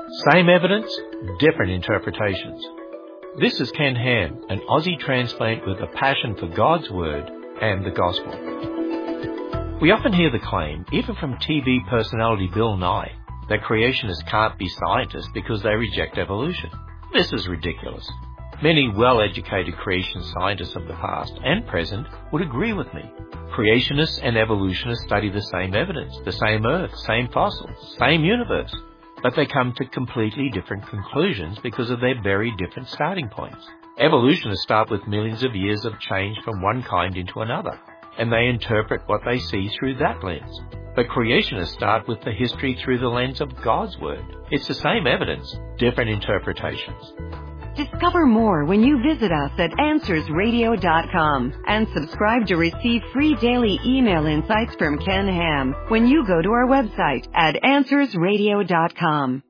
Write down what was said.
Same evidence, different interpretations. This is Ken Ham, an Aussie transplant with a passion for God's Word and the Gospel. We often hear the claim, even from TV personality Bill Nye, that creationists can't be scientists because they reject evolution. This is ridiculous. Many well-educated creation scientists of the past and present would agree with me. Creationists and evolutionists study the same evidence, the same earth, same fossils, same universe. But they come to completely different conclusions because of their very different starting points. Evolutionists start with millions of years of change from one kind into another, and they interpret what they see through that lens. But creationists start with the history through the lens of God's Word. It's the same evidence, different interpretations. Discover more when you visit us at AnswersRadio.com and subscribe to receive free daily email insights from Ken Ham when you go to our website at AnswersRadio.com.